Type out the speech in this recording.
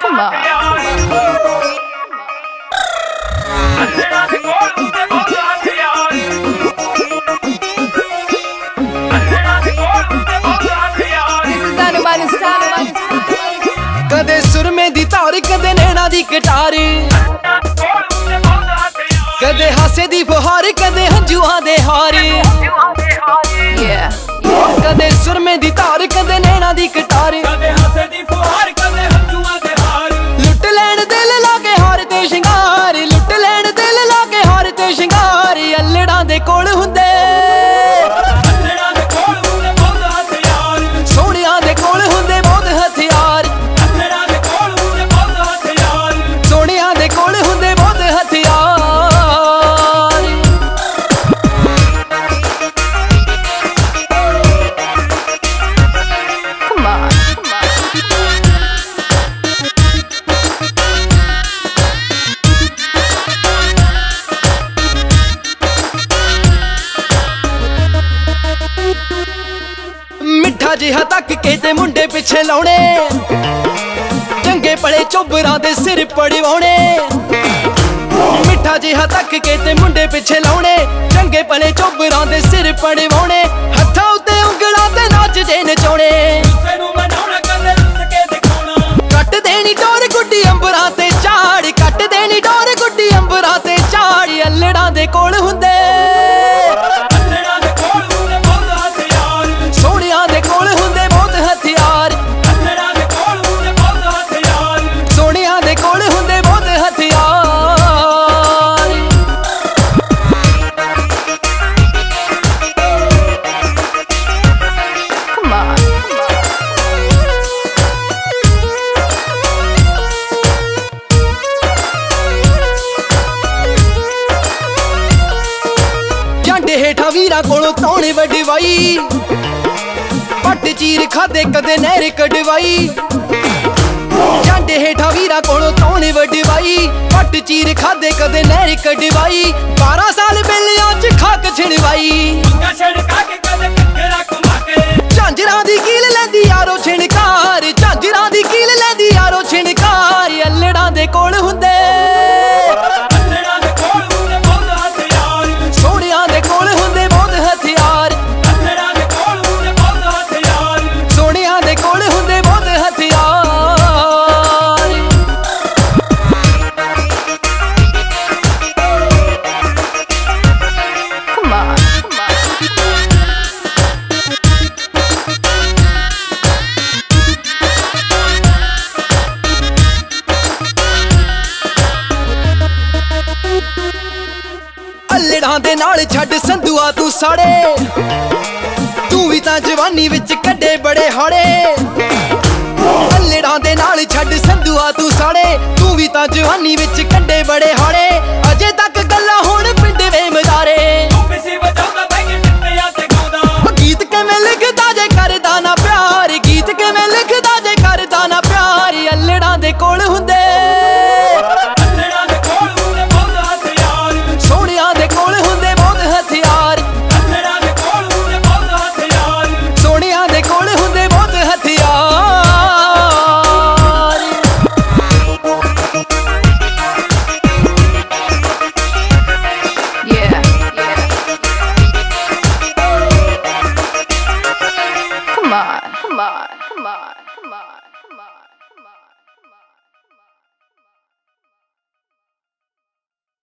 Come on. This is anybody's time. ਕਦੇ ਸੁਰਮੇ ਦੀ ਧਾਰ ਕਦੇ ਨੈਣਾ ਦੀ ਕਟਾਰੀ ਕਦੇ ਹਾਸੇ ਦੀ ਫੁਹਾਰ ਕਦੇ ਹੰਝੂਆਂ ਦੇ ਹਾਰੀ Yeah. ਕਦੇ ਸੁਰਮੇ ਦੀ ਧਾਰ ਕਦੇ ਨੈਣਾ ਦੀ ਕਟਾਰੀ ਕਦੇ ਹਾਸੇ ਦੀ ਫੁਹਾਰ ਕਦੇ ਹੰਝੂਆਂ ਦੇ ਹਾਰ ਲੁੱਟ ਲੈਣ ਦਿਲ ਲਾ ਕੇ ਹਾਰ ਤੇ ਸ਼ਿੰਗਾਰ ਲੁੱਟ ਲੈਣ ਦਿਲ ਲਾ ਕੇ ਹਾਰ ਤੇ ਸ਼ਿੰਗਾਰ ਅਲੜਾਂ ਦੇ ਕੋਲ ਹੁੰਦੇ ਅੱਲੜਾਂ ਦੇ ਕੋਲ ਹੁੰਦੇ ਬਹੁਤ ਹਥਿਆਰ ਸੋਹਣਿਆਂ ਦੇ ਕੋਲ ਹੁੰਦੇ ਬਹੁਤ ਹਥਿਆਰ ਅੱਲੜਾਂ ਦੇ ਕੋਲ ਹੁੰਦੇ ਬਹੁਤ ਹਥਿਆਰ ਸੋਹਣਿਆਂ ਦੇ ਕੋਲ ਹੁੰਦੇ ਬਹੁਤ ਹਥਿਆਰ Come on. ਮਿੱਠਾ ਜਿਹਾ ਤੱਕ ਕੇ ਤੇ ਮੁੰਡੇ ਪਿੱਛੇ ਲਾਉਣੇ ਚੰਗੇ ਭਲੇ ਚੋਬਰਾਂ ਦੇ ਸਿਰ ਪੜਵਾਉਣੇ ਮਿੱਠਾ ਜਿਹਾ ਤੱਕ ਕੇ ਤੇ ਮੁੰਡੇ ਪਿੱਛੇ ਲਾਉਣੇ ਚੰਗੇ ਭਲੇ ਚੋਬਰਾਂ ਦੇ ਸਿਰ ਪੜਵਾਉਣੇ ਹੱਥਾਂ ਉੱਤੇ ਉਂਗਲਾਂ ਤੇ ਨੱਚਦੇ ਨਚਾਉਣੇ ਗੁੱਸੇ ਨੂੰ ਮਨਾਉਣਾ ਕਦੇ ਰੁੱਸ ਕੇ ਦਿਖਾਉਣਾ ਕੱਟ ਦੇਣੀ ਡੋਰ ਗੁੱਡੀ ਅੰਬਰਾਂ ਤੇ ਝਾੜ ਕੱਟ ਦੇਣੀ ਡੋਰ ਗੁੱਡੀ ਅੰਬਰਾਂ ਤੇ ਝਾੜ ਅਲੜਾਂ ਦੇ ਕੋਲ ਹੁੰਦੇ ਅੱਲੜਾਂ ਦੇ ਕੋਲ ਹੁੰਦੇ ਬਹੁਤ ਹਥਿਆਰ ਸੋਹਣਿਆਂ ਦੇ ਕੋਲ ਹੁੰਦੇ ਬਹੁਤ ਹਥਿਆਰ ਅੱਲੜਾਂ ਦੇ ਕੋਲ ਹੁੰਦੇ ਬਹੁਤ ਹਥਿਆਰ ਸੋਹਣਿਆਂ ਦੇ ਕੋਲ ਹੁੰਦੇ ਬਹੁਤ ਹਥਿਆਰ Come on. ਜਾਂਡੇ ਹੇਠਾਂ ਵੀਰਾਂ ਕੋਲੋਂ ਤੌਣੇ ਵਡਵਾਈ ਪੱਟ ਚੀਰ ਖਾਦੇ ਕਦੇ ਨਹਿਰ ਕਢਵਾਈ ਜਾਂਡੇ ਹੇਠਾਂ ਵੀਰਾਂ ਕੋਲੋਂ ਤੌਣੇ ਵਡਵਾਈ ਪੱਟ ਚੀਰ ਖਾਦੇ ਕਦੇ ਨਹਿਰ ਕਢਵਾਈ 12 ਸਾਲ ਬਿੱਲਿਆਂ 'ਚ ਖਾਕ ਛਿਣਵਾਈ ਮੰਗਾ ਛੜਕਾ ਕੇ ਕਦੇ ਘੱਗਰਾ ਘੁਮਾ ਕੇ ਝਾਂਜਰਾਂ ਦੀ ਕੀਲ ਲੈਂਦੀ ਯਾਰੋ ਛਿਣਕਾਰ ਝਾਂਜਰਾਂ ਦੀ ਕੀਲ ਲੈਂਦੀ ਯਾਰੋ ਛਿਣਕਾਰ ਅਲੜਾਂ ਦੇ ਕੋਲ ਹੁੰਦੇ ਅੱਲੜਾਂ ਦੇ ਕੋਲ ਹੁੰਦੇ ਬਹੁਤ ਹਥਿਆਰ ਸੋਹਣਿਆਂ ਦੇ ਕੋਲ ਹੁੰਦੇ ਬਹੁਤ ਹਥਿਆਰ ਅੱਲੜਾਂ ਦੇ ਕੋਲ ਹੁੰਦੇ ਬਹੁਤ ਹਥਿਆਰ ਸੋਹਣਿਆਂ ਦੇ ਕੋਲ ਹੁੰਦੇ ਬਹੁਤ ਹਥਿਆਰ Come on. ਅਲੜਾਂ ਦੇ ਨਾਲ ਛੱਡ ਸੰਧੂਆ ਤੂੰ ਸਾੜੇ ਤੂੰ ਵੀ ਤਾਂ ਜਵਾਨੀ ਵਿੱਚ ਕੱਢੇ ਬੜੇ ਹਾੜੇ ਅਲੜਾਂ ਦੇ ਨਾਲ ਛੱਡ ਸੰਧੂਆ ਤੂੰ ਸਾੜੇ ਤੂੰ ਵੀ ਤਾਂ ਜਵਾਨੀ ਵਿੱਚ ਕੱਢੇ ਬੜੇ ਹਾੜੇ